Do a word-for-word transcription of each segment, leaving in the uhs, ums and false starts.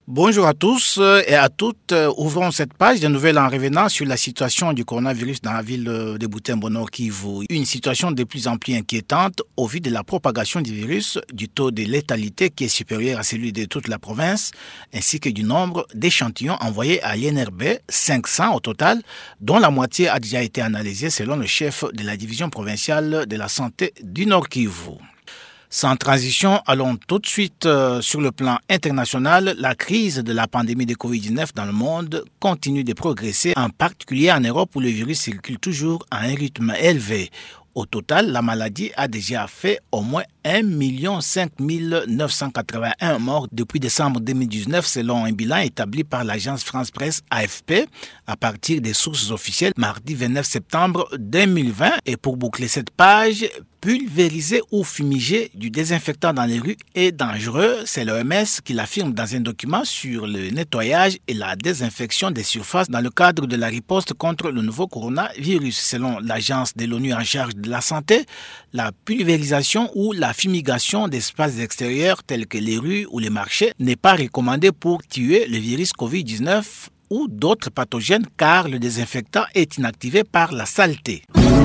Bonjour à tous et à toutes. Ouvrons cette page de nouvelles en revenant sur la situation du coronavirus dans la ville de Butembo Nord Kivu. Une situation de plus en plus inquiétante au vu de la propagation du virus, du taux de létalité qui est supérieur à celui de toute la province, ainsi que du nombre d'échantillons envoyés à l'I N R B, cinq cents au total, dont la moitié a déjà été analysée selon le chef de la division provinciale de la santé du Nord Kivu. Sans transition, allons tout de suite euh, sur le plan international. La crise de la pandémie de covid dix-neuf dans le monde continue de progresser, en particulier en Europe où le virus circule toujours à un rythme élevé. Au total, la maladie a déjà fait au moins un million cinq mille neuf cent quatre-vingt-un morts depuis décembre deux mille dix-neuf selon un bilan établi par l'agence France Presse A F P à partir des sources officielles mardi vingt-neuf septembre deux mille vingt. Et pour boucler cette page, pulvériser ou fumiger du désinfectant dans les rues est dangereux. C'est l'O M S qui l'affirme dans un document sur le nettoyage et la désinfection des surfaces dans le cadre de la riposte contre le nouveau coronavirus. Selon l'agence de l'ONU en charge de la santé, la pulvérisation ou la fumigation d'espaces extérieurs tels que les rues ou les marchés n'est pas recommandée pour tuer le virus covid dix-neuf ou d'autres pathogènes car le désinfectant est inactivé par la saleté.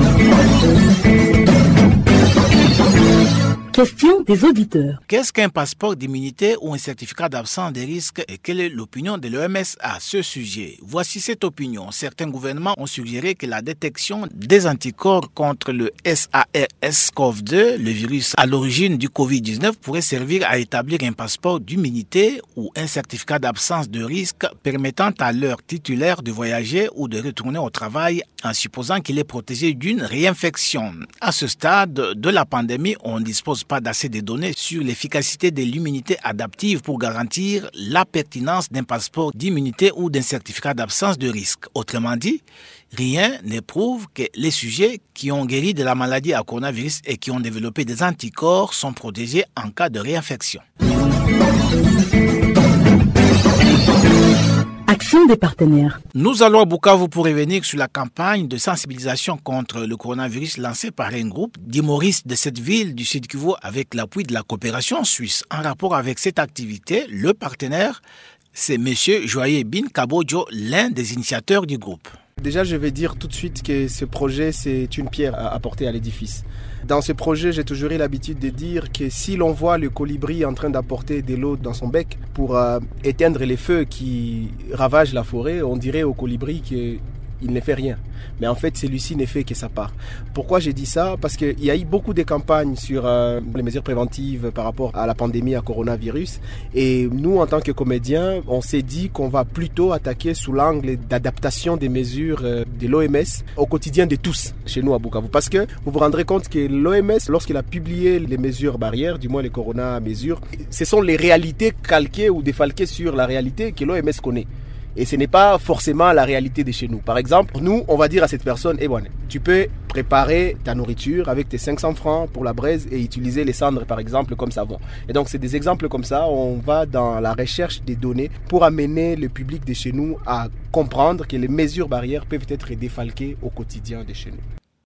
Question des auditeurs. Qu'est-ce qu'un passeport d'immunité ou un certificat d'absence des risques et quelle est l'opinion de l'O M S à ce sujet? Voici cette opinion. Certains gouvernements ont suggéré que la détection des anticorps contre le SARS-CoV deux, le virus à l'origine du covid dix-neuf, pourrait servir à établir un passeport d'immunité ou un certificat d'absence de risque permettant à leur titulaire de voyager ou de retourner au travail en supposant qu'il est protégé d'une réinfection. À ce stade de la pandémie, on dispose pas d'assez de données sur l'efficacité de l'immunité adaptive pour garantir la pertinence d'un passeport d'immunité ou d'un certificat d'absence de risque. Autrement dit, rien ne prouve que les sujets qui ont guéri de la maladie à coronavirus et qui ont développé des anticorps sont protégés en cas de réinfection. Action des partenaires. Nous allons à Bukavu pour revenir sur la campagne de sensibilisation contre le coronavirus lancée par un groupe d'humoristes de cette ville du Sud Kivu avec l'appui de la coopération suisse. En rapport avec cette activité, le partenaire, c'est M. Joye Bin Kabodjo, l'un des initiateurs du groupe. Déjà, je vais dire tout de suite que ce projet, c'est une pierre à apporter à l'édifice. Dans ce projet, j'ai toujours eu l'habitude de dire que si l'on voit le colibri en train d'apporter de l'eau dans son bec pour euh, éteindre les feux qui ravagent la forêt, on dirait au colibri que il ne fait rien. Mais en fait, celui-ci ne fait que sa part. Pourquoi j'ai dit ça? Parce qu'il y a eu beaucoup de campagnes sur euh, les mesures préventives par rapport à la pandémie à coronavirus. Et nous, en tant que comédiens, on s'est dit qu'on va plutôt attaquer sous l'angle d'adaptation des mesures euh, de l'O M S au quotidien de tous chez nous à Bukavu. Parce que vous vous rendrez compte que l'O M S, lorsqu'il a publié les mesures barrières, du moins les corona-mesures, ce sont les réalités calquées ou défalquées sur la réalité que l'O M S connaît. Et ce n'est pas forcément la réalité de chez nous. Par exemple, nous, on va dire à cette personne, eh bon, tu peux préparer ta nourriture avec tes cinq cents francs pour la braise et utiliser les cendres, par exemple, comme savon. Et donc, c'est des exemples comme ça. On va dans la recherche des données pour amener le public de chez nous à comprendre que les mesures barrières peuvent être défalquées au quotidien de chez nous.